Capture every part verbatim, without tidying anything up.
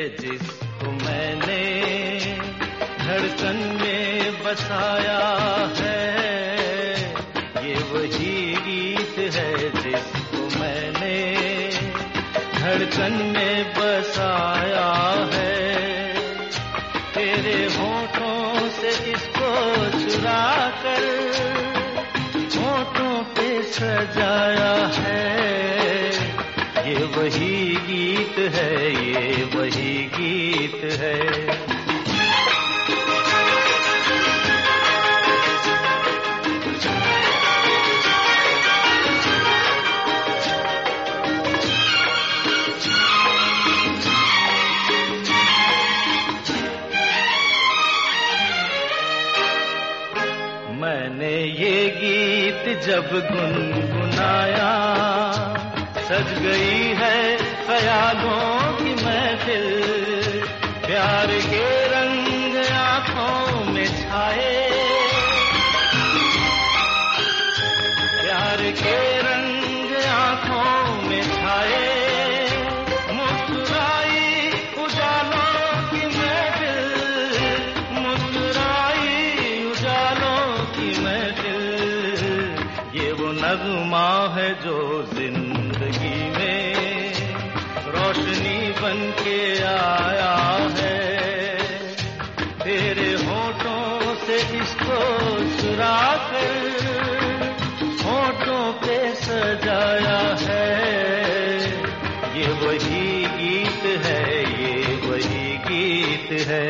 जिसको मैंने धड़कन में बसाया है। ये वही गीत है जिसको मैंने धड़कन में बसाया है। तेरे होठों से इसको चुरा कर होठों पे सजाया है। ये वही गीत है, ये वही गीत है। मैंने ये गीत जब गुनगुनाया, सज गई है ख्यालों की महफिल। प्यार के रंग आंखों में छाए, प्यार के रंग आंखों में छाए। मुस्कुराई उजालों की महफिल, मुस्कुराई उजालों की महफिल। ये वो नगमा है जो जिंदगी में रोशनी बन के आया है। तेरे होठों से इसको चुरा कर होठों पे सजाया है। ये वही गीत है, ये वही गीत है।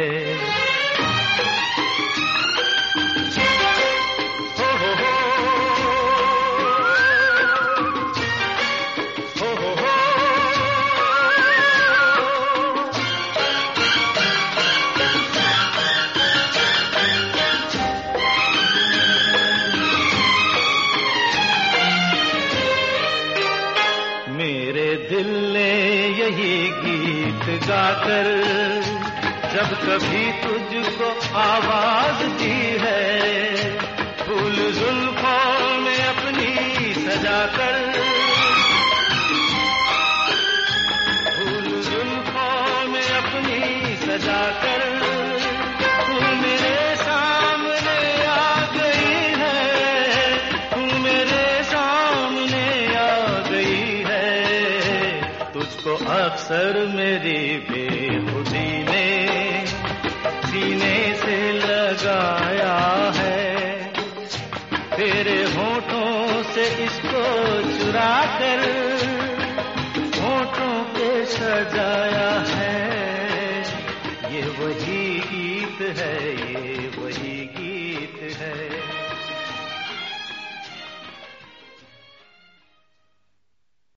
मेरे दिल ने यही गीत गाकर जब कभी तुझको आवाज दी है। फूल जुल्फों में अपनी सजाकर, फूल जुल्फों में अपनी सजाकर तू मेरे सामने आ गई है। तू मेरे सामने आ गई है। तुझको अक्सर मेरी बेखुदी ने सीने से लगाया है। तेरे होठों से इसको चुरा कर होठों पे सजाया है। ये वही गीत है, ये वही गीत है।